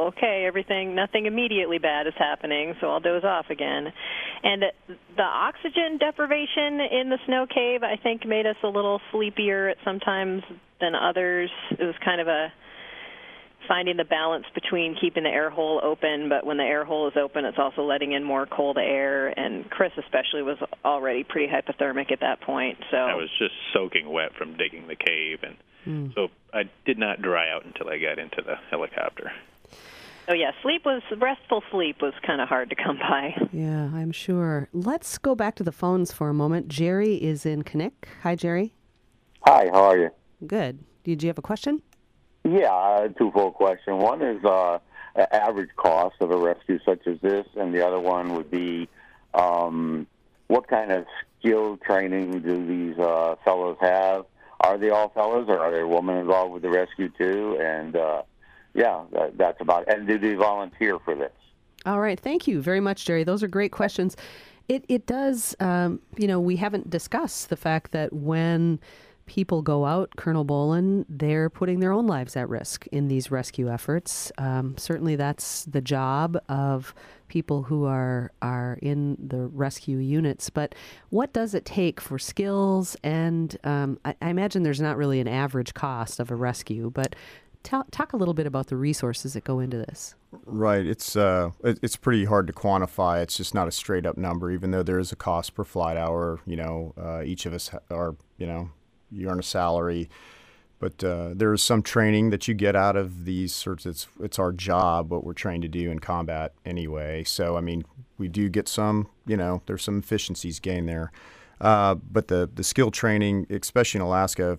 nothing immediately bad is happening, so I'll doze off again. And the oxygen deprivation in the snow cave, I think, made us a little sleepier at sometimes than others. It was kind of finding the balance between keeping the air hole open, but when the air hole is open, it's also letting in more cold air. And Chris especially was already pretty hypothermic at that point. So I was just soaking wet from digging the cave, and so I did not dry out until I got into the helicopter. Oh, yeah, restful sleep was kind of hard to come by. Yeah, I'm sure. Let's go back to the phones for a moment. Jerry is in Knik. Hi, Jerry. Hi, how are you? Good. Did you have a question? Yeah, a twofold question. One is average cost of a rescue such as this, and the other one would be what kind of skill training do these fellows have? Are they all fellows, or are there women involved with the rescue too? And that's about it. And do they volunteer for this? All right. Thank you very much, Jerry. Those are great questions. It does, we haven't discussed the fact that when people go out, Colonel Bolin, they're putting their own lives at risk in these rescue efforts. Certainly that's the job of people who are in the rescue units. But what does it take for skills? And I imagine there's not really an average cost of a rescue, but talk a little bit about the resources that go into this. Right. It's pretty hard to quantify. It's just not a straight up number, even though there is a cost per flight hour. Each of us are, you earn a salary, but there is some training that you get out of these sorts. It's our job, what we're trained to do in combat anyway. So, I mean, we do get some, there's some efficiencies gained there. But the skill training, especially in Alaska,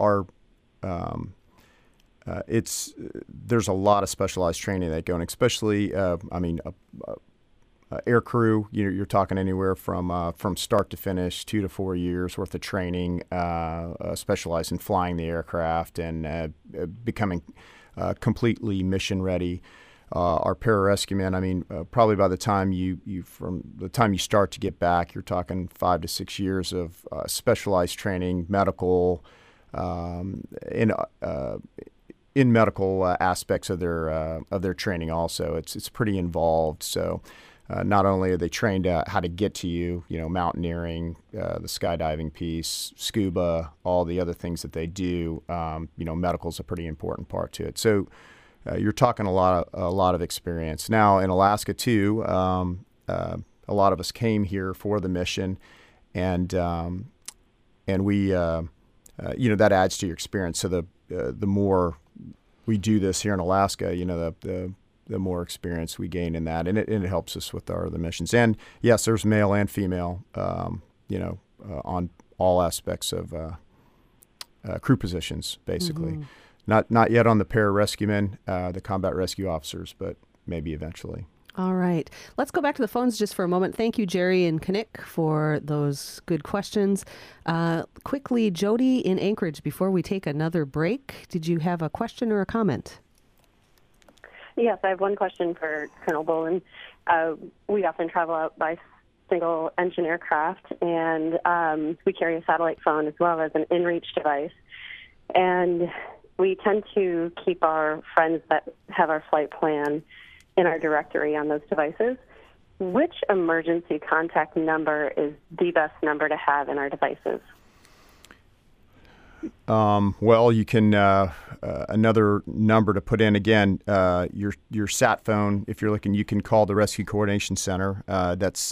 there's a lot of specialized training that go in, especially, air crew. You're talking anywhere from start to finish, 2 to 4 years worth of training, specialized in flying the aircraft and becoming completely mission ready. Our pararescuemen, probably by the time from the time you start to get back, you're talking 5 to 6 years of specialized training, medical, in medical aspects of their training. Also, it's pretty involved. So. Not only are they trained how to get to you, mountaineering, the skydiving piece, scuba, all the other things that they do, medical is a pretty important part to it. So you're talking a lot of experience. Now in Alaska too, a lot of us came here for the mission, and we, that adds to your experience. So the more we do this here in Alaska, the more experience we gain in that, and it helps us with the missions. And yes, there's male and female, on all aspects of crew positions, basically. Mm-hmm. Not yet on the pararescuemen, the combat rescue officers, but maybe eventually. All right. Let's go back to the phones just for a moment. Thank you, Jerry and Knik, for those good questions. Quickly, Jody in Anchorage, before we take another break, did you have a question or a comment? Yes, I have one question for Colonel Bolin. We often travel out by single-engine aircraft, and we carry a satellite phone as well as an inReach device. And we tend to keep our friends that have our flight plan in our directory on those devices. Which emergency contact number is the best number to have in our devices? Well, you can another number to put in again. Your sat phone. If you're looking, you can call the Rescue Coordination Center. That's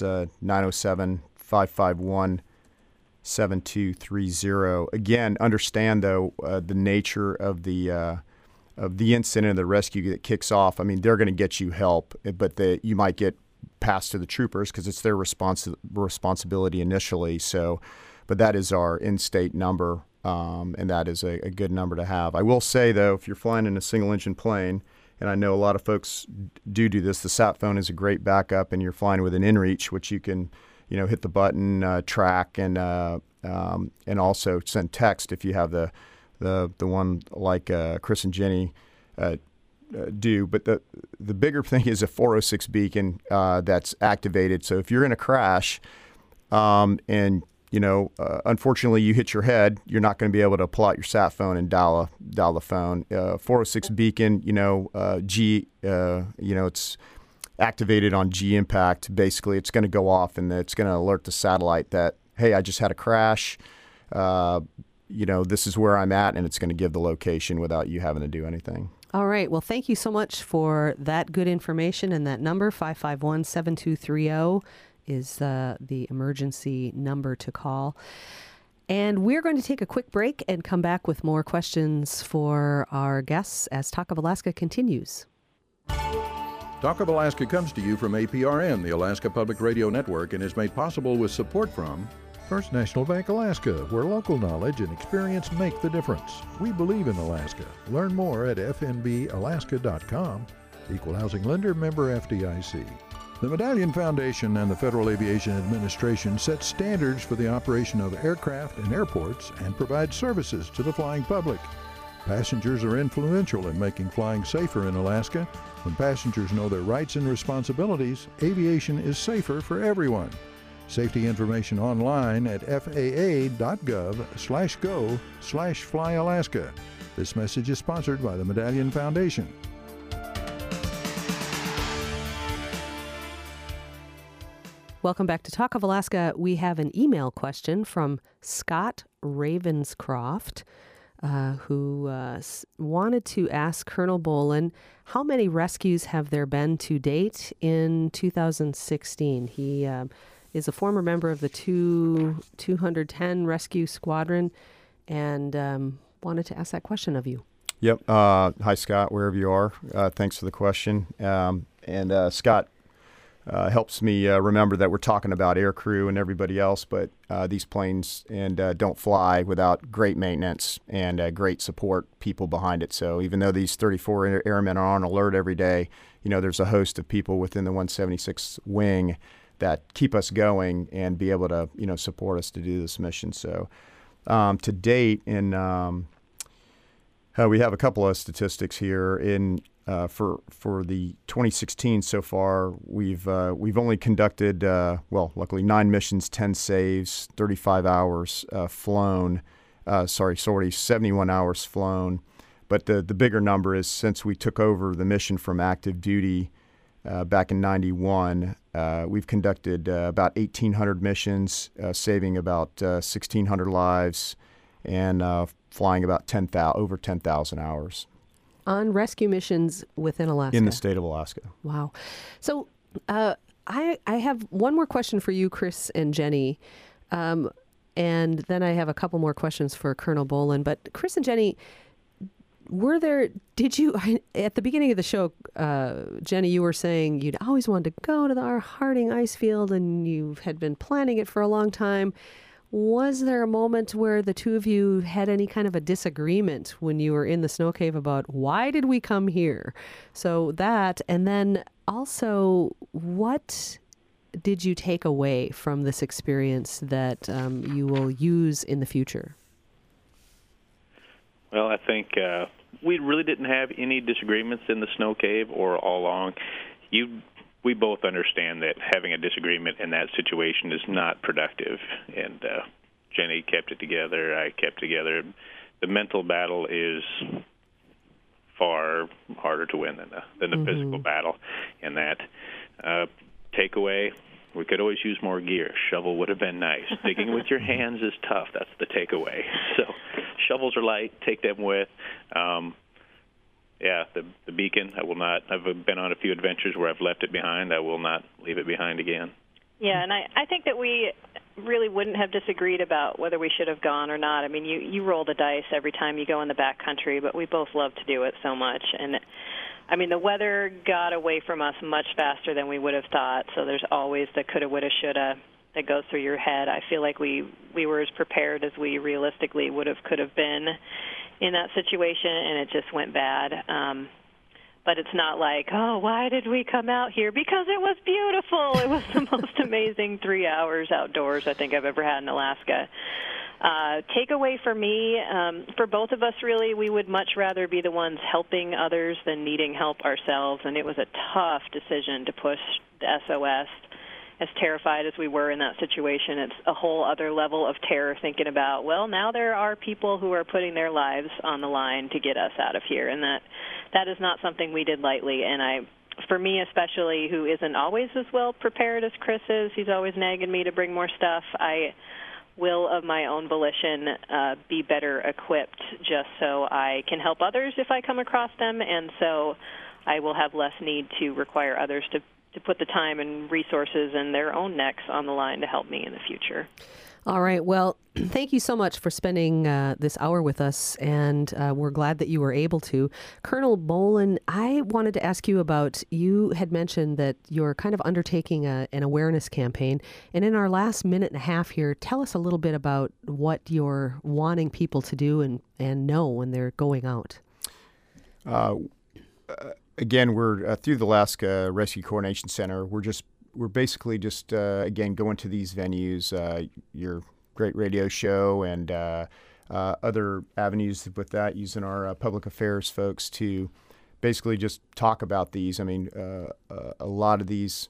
907-551-7230. Again, understand though the nature of the incident of the rescue that kicks off. I mean, they're going to get you help, but you might get passed to the troopers because it's their responsibility initially. So, but that is our in-state number. And that is a good number to have. I will say, though, if you're flying in a single-engine plane, and I know a lot of folks do this, the sat phone is a great backup, and you're flying with an inReach, which you can, hit the button, track, and also send text if you have the one like Chris and Jenny do. But the bigger thing is a 406 beacon that's activated. So if you're in a crash, and unfortunately, you hit your head, you're not going to be able to pull out your sat phone and dial the phone. 406 beacon, it's activated on G impact. Basically, it's going to go off and it's going to alert the satellite that, hey, I just had a crash. This is where I'm at, and it's going to give the location without you having to do anything. All right. Well, thank you so much for that good information. And that number, 551-7230, is the emergency number to call. And we're going to take a quick break and come back with more questions for our guests as Talk of Alaska continues. Talk of Alaska comes to you from APRN, the Alaska Public Radio Network, and is made possible with support from First National Bank Alaska, where local knowledge and experience make the difference. We believe in Alaska. Learn more at fnbalaska.com. Equal Housing Lender, member FDIC. The Medallion Foundation and the Federal Aviation Administration set standards for the operation of aircraft and airports and provide services to the flying public. Passengers are influential in making flying safer in Alaska. When passengers know their rights and responsibilities, aviation is safer for everyone. Safety information online at faa.gov/go/flyalaska. This message is sponsored by the Medallion Foundation. Welcome back to Talk of Alaska. We have an email question from Scott Ravenscroft, who wanted to ask Colonel Bolin, how many rescues have there been to date in 2016? He is a former member of the 210 Rescue Squadron and wanted to ask that question of you. Yep. Hi, Scott, wherever you are. Thanks for the question. Scott helps me remember that we're talking about air crew and everybody else, but these planes don't fly without great maintenance and great support people behind it. So even though these 34 airmen are on alert every day, there's a host of people within the 176 wing that keep us going and be able to, support us to do this mission. So to date, we have a couple of statistics here. For the 2016 so far, we've only conducted luckily 9 missions, 10 saves, 35 hours flown. 71 hours flown. But the bigger number is since we took over the mission from active duty back in '91, we've conducted about 1,800 missions, saving about 1,600 lives, and flying about over 10,000 hours. On rescue missions within Alaska? In the state of Alaska. Wow. So I have one more question for you, Chris and Jenny, and then I have a couple more questions for Colonel Bolin. But Chris and Jenny, did you, at the beginning of the show, Jenny, you were saying you'd always wanted to go to our Harding ice field and you had been planning it for a long time. Was there a moment where the two of you had any kind of a disagreement when you were in the snow cave about why did we come here? So that, and then also, what did you take away from this experience that you will use in the future? Well, I think we really didn't have any disagreements in the snow cave or all along. We both understand that having a disagreement in that situation is not productive, and Jenny kept it together, I kept together. The mental battle is far harder to win than the physical battle in that. Takeaway, we could always use more gear. Shovel would have been nice. Digging with your hands is tough. That's the takeaway. So shovels are light. Take them with. The beacon, I will not. I've been on a few adventures where I've left it behind. I will not leave it behind again. Yeah, and I think that we really wouldn't have disagreed about whether we should have gone or not. I mean, you roll the dice every time you go in the backcountry, but we both love to do it so much. And, I mean, the weather got away from us much faster than we would have thought, so there's always the coulda, woulda, shoulda that goes through your head. I feel like we were as prepared as we realistically could have been in that situation, and it just went bad. But it's not like, oh, why did we come out here? Because it was beautiful. It was the most amazing 3 hours outdoors I think I've ever had in Alaska. Takeaway for me, for both of us really, we would much rather be the ones helping others than needing help ourselves, and it was a tough decision to push the SOS. As terrified as we were in that situation, it's a whole other level of terror thinking about, well, now there are people who are putting their lives on the line to get us out of here, and that is not something we did lightly. And for me especially, who isn't always as well prepared as Chris is, he's always nagging me to bring more stuff, I will of my own volition be better equipped just so I can help others if I come across them, and so I will have less need to require others to put the time and resources and their own necks on the line to help me in the future. All right. Well, thank you so much for spending this hour with us, and we're glad that you were able to. Colonel Bolin, I wanted to ask you about, you had mentioned that you're kind of undertaking an awareness campaign, and in our last minute and a half here, tell us a little bit about what you're wanting people to do and know when they're going out. Again, we're through the Alaska Rescue Coordination Center. We're basically just, again, going to these venues, your great radio show and other avenues with that, using our public affairs folks to basically just talk about these. I mean, a lot of these,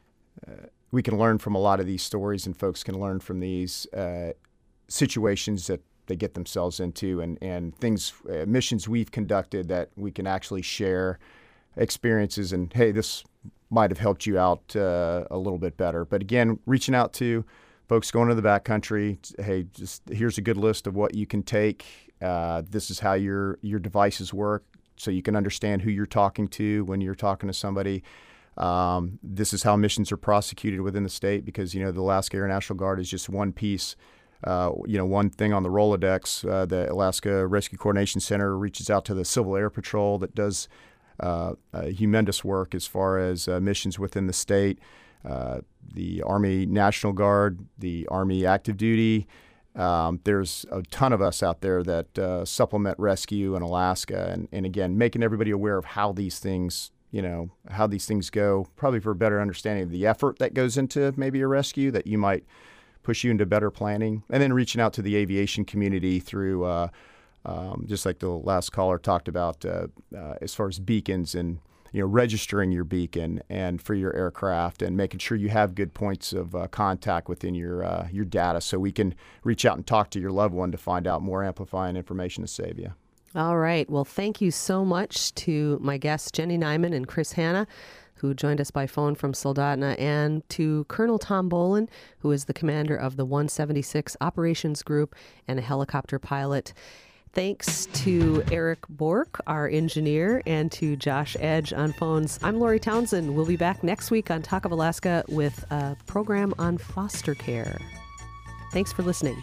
we can learn from a lot of these stories, and folks can learn from these situations that they get themselves into, and things, missions we've conducted that we can actually share experiences, and hey, this might have helped you out a little bit better. But again, reaching out to folks going to the backcountry, hey, just here's a good list of what you can take. This is how your devices work, so you can understand who you're talking to when you're talking to somebody. This is how missions are prosecuted within the state, because the Alaska Air National Guard is just one piece. One thing on the Rolodex. The Alaska Rescue Coordination Center reaches out to the Civil Air Patrol that does humongous work as far as missions within the state, the Army National Guard, the Army Active Duty. There's a ton of us out there that supplement rescue in Alaska, and again, making everybody aware of how these things, how these things go, probably for a better understanding of the effort that goes into maybe a rescue that you might push you into better planning, and then reaching out to the aviation community through just like the last caller talked about, as far as beacons and registering your beacon and for your aircraft, and making sure you have good points of contact within your data, so we can reach out and talk to your loved one to find out more amplifying information to save you. All right. Well, thank you so much to my guests, Jenny Nyman and Chris Hanna, who joined us by phone from Soldotna, and to Colonel Tom Bolin, who is the commander of the 176 Operations Group and a helicopter pilot. Thanks to Eric Bork, our engineer, and to Josh Edge on phones. I'm Lori Townsend. We'll be back next week on Talk of Alaska with a program on foster care. Thanks for listening.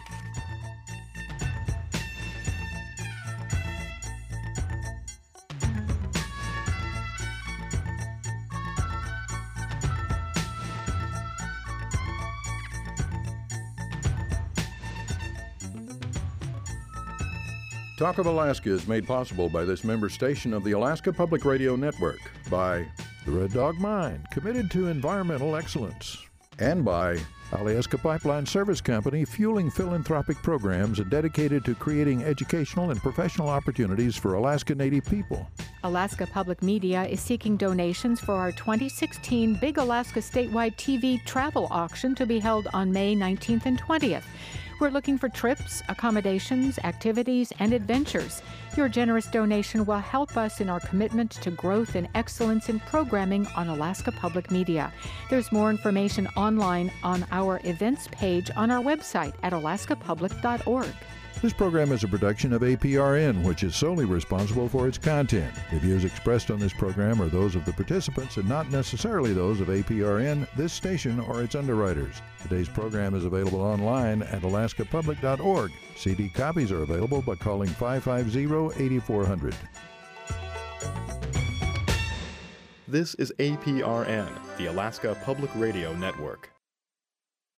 Talk of Alaska is made possible by this member station of the Alaska Public Radio Network, by the Red Dog Mine, committed to environmental excellence, and by Alyeska Pipeline Service Company, fueling philanthropic programs and dedicated to creating educational and professional opportunities for Alaska Native people. Alaska Public Media is seeking donations for our 2016 Big Alaska Statewide TV Travel Auction to be held on May 19th and 20th. We're looking for trips, accommodations, activities, and adventures. Your generous donation will help us in our commitment to growth and excellence in programming on Alaska Public Media. There's more information online on our events page on our website at alaskapublic.org. This program is a production of APRN, which is solely responsible for its content. The views expressed on this program are those of the participants and not necessarily those of APRN, this station, or its underwriters. Today's program is available online at alaskapublic.org. CD copies are available by calling 550-8400. This is APRN, the Alaska Public Radio Network.